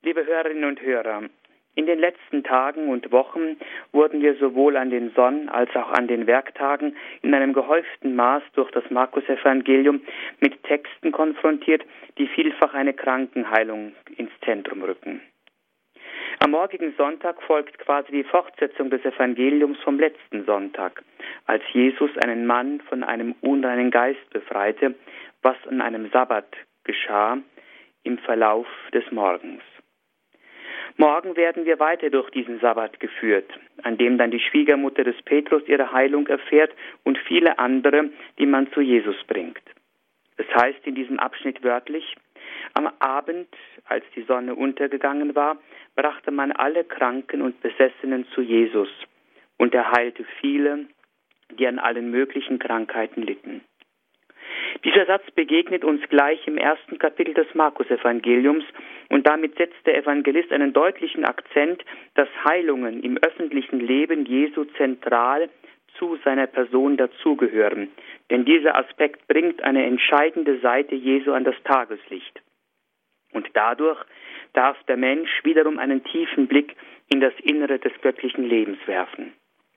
Liebe Hörerinnen und Hörer, in den letzten Tagen und Wochen wurden wir sowohl an den Sonn- als auch an den Werktagen in einem gehäuften Maß durch das Markus-Evangelium mit Texten konfrontiert, die vielfach eine Krankenheilung ins Zentrum rücken. Am morgigen Sonntag folgt quasi die Fortsetzung des Evangeliums vom letzten Sonntag, als Jesus einen Mann von einem unreinen Geist befreite, was an einem Sabbat geschah im Verlauf des Morgens. Morgen werden wir weiter durch diesen Sabbat geführt, an dem dann die Schwiegermutter des Petrus ihre Heilung erfährt und viele andere, die man zu Jesus bringt. Es heißt in diesem Abschnitt wörtlich: Am Abend, als die Sonne untergegangen war, brachte man alle Kranken und Besessenen zu Jesus, und er heilte viele, die an allen möglichen Krankheiten litten. Dieser Satz begegnet uns gleich im ersten Kapitel des Markus-Evangeliums, und damit setzt der Evangelist einen deutlichen Akzent, dass Heilungen im öffentlichen Leben Jesu zentral zu seiner Person dazugehören. Denn dieser Aspekt bringt eine entscheidende Seite Jesu an das Tageslicht. Und dadurch darf der Mensch wiederum einen tiefen Blick in das Innere des göttlichen Lebens werfen.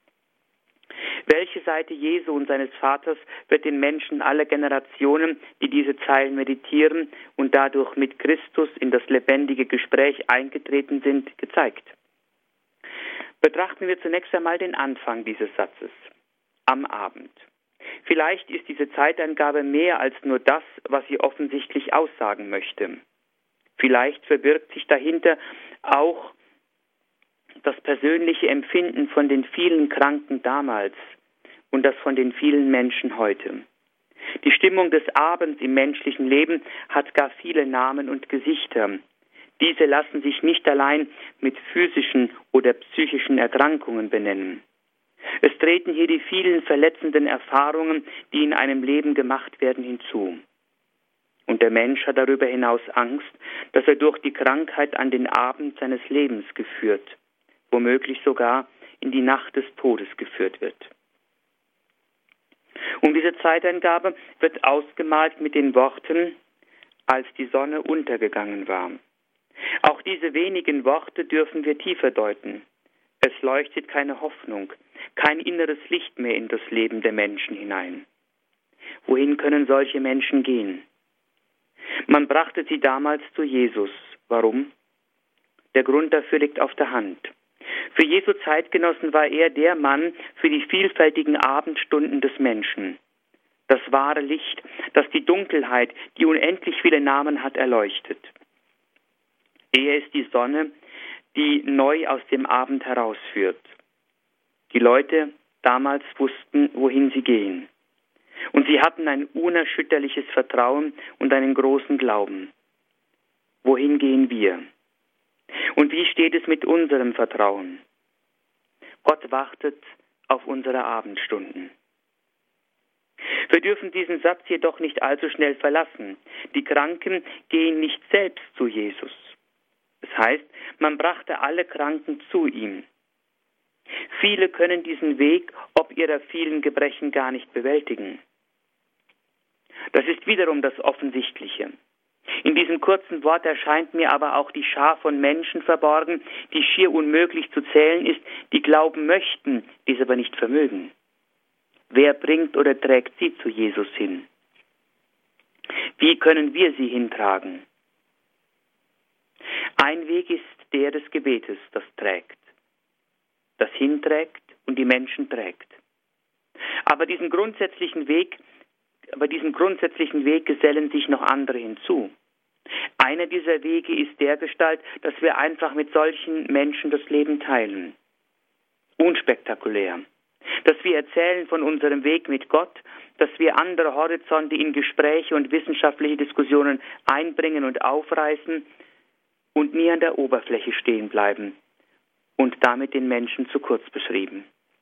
Welche Seite Jesu und seines Vaters wird den Menschen aller Generationen, die diese Zeilen meditieren und dadurch mit Christus in das lebendige Gespräch eingetreten sind, gezeigt? Betrachten wir zunächst einmal den Anfang dieses Satzes. Am Abend. Vielleicht ist diese Zeitangabe mehr als nur das, was sie offensichtlich aussagen möchte. Vielleicht verbirgt sich dahinter auch das persönliche Empfinden von den vielen Kranken damals und das von den vielen Menschen heute. Die Stimmung des Abends im menschlichen Leben hat gar viele Namen und Gesichter. Diese lassen sich nicht allein mit physischen oder psychischen Erkrankungen benennen. Es treten hier die vielen verletzenden Erfahrungen, die in einem Leben gemacht werden, hinzu. Und der Mensch hat darüber hinaus Angst, dass er durch die Krankheit an den Abend seines Lebens geführt, womöglich sogar in die Nacht des Todes geführt wird. Und diese Zeitangabe wird ausgemalt mit den Worten, als die Sonne untergegangen war. Auch diese wenigen Worte dürfen wir tiefer deuten. Es leuchtet keine Hoffnung, kein inneres Licht mehr in das Leben der Menschen hinein. Wohin können solche Menschen gehen? Man brachte sie damals zu Jesus. Warum? Der Grund dafür liegt auf der Hand. Für Jesu Zeitgenossen war er der Mann für die vielfältigen Abendstunden des Menschen. Das wahre Licht, das die Dunkelheit, die unendlich viele Namen hat, erleuchtet. Er ist die Sonne, die neu aus dem Abend herausführt. Die Leute damals wussten, wohin sie gehen. Und sie hatten ein unerschütterliches Vertrauen und einen großen Glauben. Wohin gehen wir? Und wie steht es mit unserem Vertrauen? Gott wartet auf unsere Abendstunden. Wir dürfen diesen Satz jedoch nicht allzu schnell verlassen. Die Kranken gehen nicht selbst zu Jesus. Das heißt, man brachte alle Kranken zu ihm. Viele können diesen Weg ob ihrer vielen Gebrechen gar nicht bewältigen. Das ist wiederum das Offensichtliche. In diesem kurzen Wort erscheint mir aber auch die Schar von Menschen verborgen, die schier unmöglich zu zählen ist, die glauben möchten, dies aber nicht vermögen. Wer bringt oder trägt sie zu Jesus hin? Wie können wir sie hintragen? Ein Weg ist der des Gebetes, das trägt, das hinträgt und die Menschen trägt. Aber diesem grundsätzlichen Weg gesellen sich noch andere hinzu. Einer dieser Wege ist dergestalt, dass wir einfach mit solchen Menschen das Leben teilen. Unspektakulär. Dass wir erzählen von unserem Weg mit Gott, dass wir andere Horizonte in Gespräche und wissenschaftliche Diskussionen einbringen und aufreißen und nie an der Oberfläche stehen bleiben und damit den Menschen zu kurz beschrieben.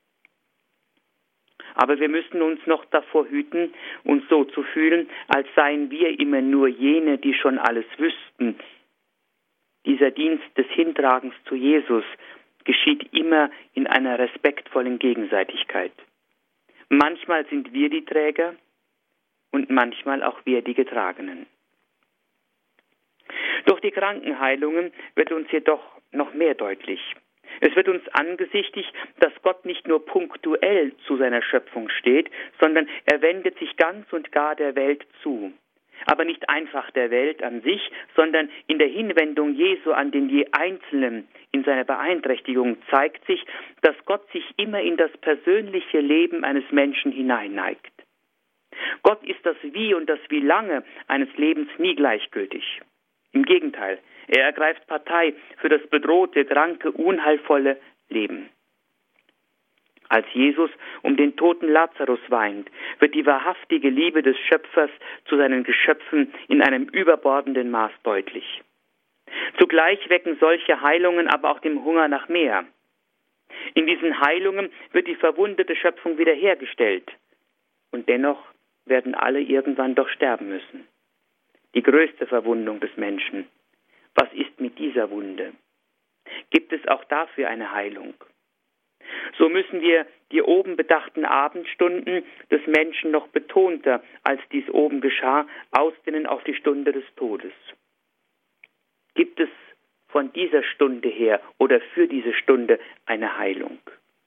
Aber wir müssen uns noch davor hüten, uns so zu fühlen, als seien wir immer nur jene, die schon alles wüssten. Dieser Dienst des Hintragens zu Jesus geschieht immer in einer respektvollen Gegenseitigkeit. Manchmal sind wir die Träger und manchmal auch wir die Getragenen. Durch die Krankenheilungen wird uns jedoch noch mehr deutlich. Es wird uns angesichtigt, dass Gott nicht nur punktuell zu seiner Schöpfung steht, sondern er wendet sich ganz und gar der Welt zu. Aber nicht einfach der Welt an sich, sondern in der Hinwendung Jesu an den je Einzelnen in seiner Beeinträchtigung zeigt sich, dass Gott sich immer in das persönliche Leben eines Menschen hineinneigt. Gott ist das Wie und das Wie lange eines Lebens nie gleichgültig. Im Gegenteil, er ergreift Partei für das bedrohte, kranke, unheilvolle Leben. Als Jesus um den toten Lazarus weint, wird die wahrhaftige Liebe des Schöpfers zu seinen Geschöpfen in einem überbordenden Maß deutlich. Zugleich wecken solche Heilungen aber auch den Hunger nach mehr. In diesen Heilungen wird die verwundete Schöpfung wiederhergestellt. Und dennoch werden alle irgendwann doch sterben müssen. Die größte Verwundung des Menschen. Was ist mit dieser Wunde? Gibt es auch dafür eine Heilung? So müssen wir die oben bedachten Abendstunden des Menschen noch betonter, als dies oben geschah, ausdehnen auf die Stunde des Todes. Gibt es von dieser Stunde her oder für diese Stunde eine Heilung?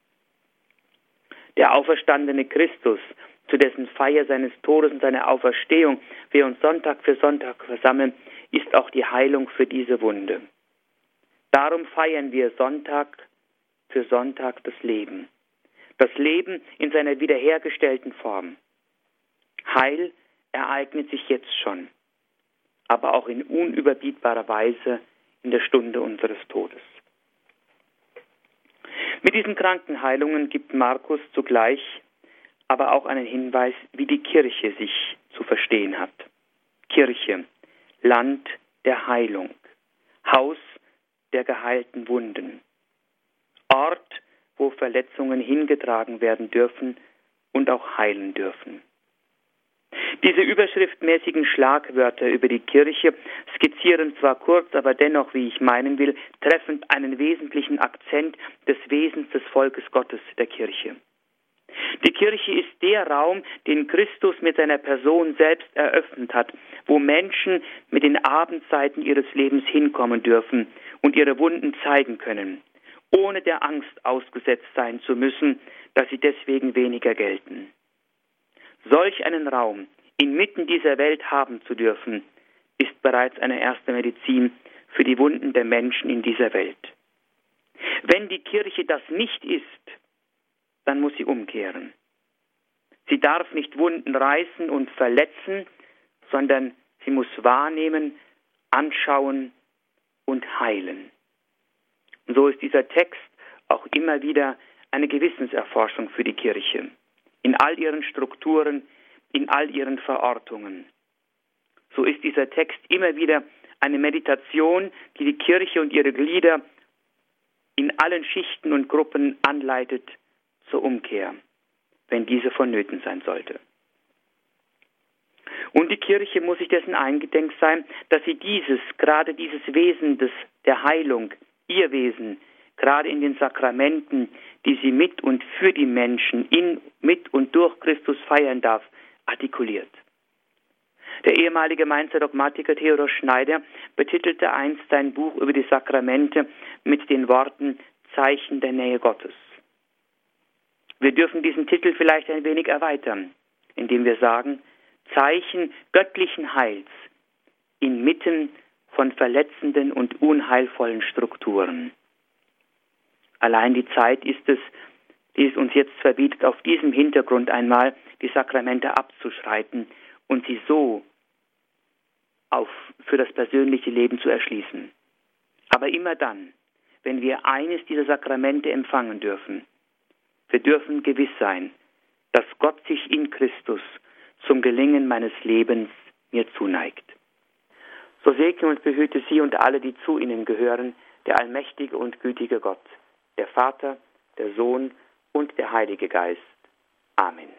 Der auferstandene Christus, zu dessen Feier seines Todes und seiner Auferstehung wir uns Sonntag für Sonntag versammeln, ist auch die Heilung für diese Wunde. Darum feiern wir Sonntag für Sonntag das Leben. Das Leben in seiner wiederhergestellten Form. Heil ereignet sich jetzt schon, aber auch in unüberbietbarer Weise in der Stunde unseres Todes. Mit diesen Krankenheilungen gibt Markus zugleich aber auch einen Hinweis, wie die Kirche sich zu verstehen hat. Kirche, Land der Heilung, Haus der geheilten Wunden, Ort, wo Verletzungen hingetragen werden dürfen und auch heilen dürfen. Diese überschriftmäßigen Schlagwörter über die Kirche skizzieren zwar kurz, aber dennoch, wie ich meinen will, treffend einen wesentlichen Akzent des Wesens des Volkes Gottes, der Kirche. Die Kirche ist der Raum, den Christus mit seiner Person selbst eröffnet hat, wo Menschen mit den Abendzeiten ihres Lebens hinkommen dürfen und ihre Wunden zeigen können, ohne der Angst ausgesetzt sein zu müssen, dass sie deswegen weniger gelten. Solch einen Raum inmitten dieser Welt haben zu dürfen, ist bereits eine erste Medizin für die Wunden der Menschen in dieser Welt. Wenn die Kirche das nicht ist, dann muss sie umkehren. Sie darf nicht Wunden reißen und verletzen, sondern sie muss wahrnehmen, anschauen und heilen. Und so ist dieser Text auch immer wieder eine Gewissenserforschung für die Kirche. In all ihren Strukturen, in all ihren Verortungen. So ist dieser Text immer wieder eine Meditation, die die Kirche und ihre Glieder in allen Schichten und Gruppen anleitet zur Umkehr, wenn diese vonnöten sein sollte. Und die Kirche muss sich dessen eingedenk sein, dass sie gerade dieses Wesen der Heilung, ihr Wesen, gerade in den Sakramenten, die sie mit und für die Menschen mit und durch Christus feiern darf, artikuliert. Der ehemalige Mainzer Dogmatiker Theodor Schneider betitelte einst sein Buch über die Sakramente mit den Worten Zeichen der Nähe Gottes. Wir dürfen diesen Titel vielleicht ein wenig erweitern, indem wir sagen, Zeichen göttlichen Heils inmitten von verletzenden und unheilvollen Strukturen. Allein die Zeit ist es, die es uns jetzt verbietet, auf diesem Hintergrund einmal die Sakramente abzuschreiten und sie so für das persönliche Leben zu erschließen. Aber immer dann, wenn wir eines dieser Sakramente empfangen dürfen, wir dürfen gewiss sein, dass Gott sich in Christus zum Gelingen meines Lebens mir zuneigt. So segne und behüte Sie und alle, die zu Ihnen gehören, der allmächtige und gütige Gott, der Vater, der Sohn und der Heilige Geist. Amen.